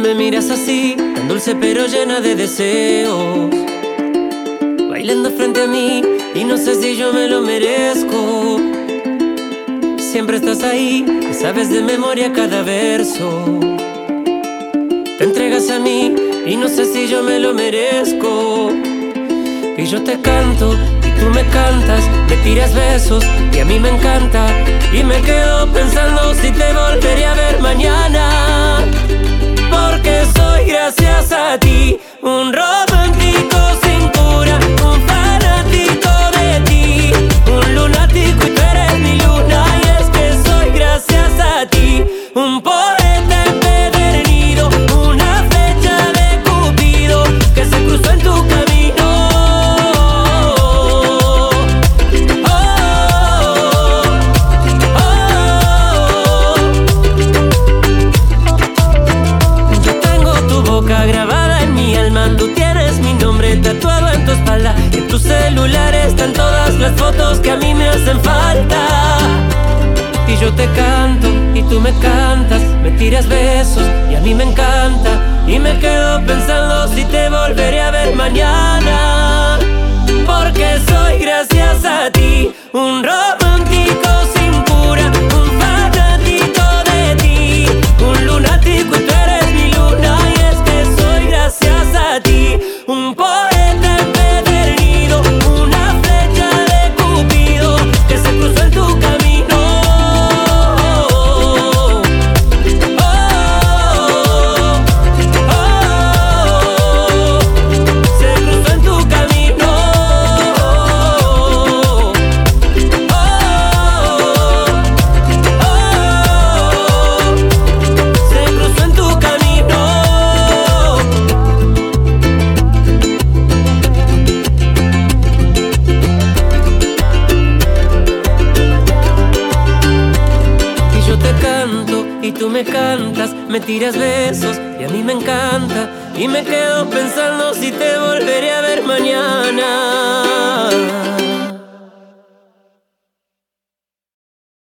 me miras así, tan dulce pero llena de deseos, bailando frente a mí y no sé si yo me lo merezco. Siempre estás ahí y sabes de memoria cada verso. Te entregas a mí y no sé si yo me lo merezco. Y yo te canto y tú me cantas, me tiras besos y a mí me encanta. Y me quedo pensando si te volveré a ver mañana, porque soy gracias a ti un romántico sin cura, un fanático de ti, un lunático y tú eres mi luna. Y es que soy gracias a ti un poeta empedernido, una flecha de Cupido que se cruzó en tu camino. Yo tengo tu boca grabada en mi alma, tú tienes mi nombre tatuado en tu espalda. En tu celular están todas las fotos que a mí me hacen falta. Y yo te canto y tú me cantas, me tiras besos y a mí me encanta. Y me quedo pensando si te volveré a ver mañana, porque soy gracias a ti un romántico sin cura, un fanático de ti, un lunático y tú eres mi luna. Y es que soy gracias a ti un poeta empedernido, una flecha de Cupido que se cruzó en tu camino. Se cruzó en tu camino. Se cruzó en tu camino. Y yo te canto y tú me cantas, me tiras besos y a mí me encanta. Y me quedo pensando si te volveré a ver mañana.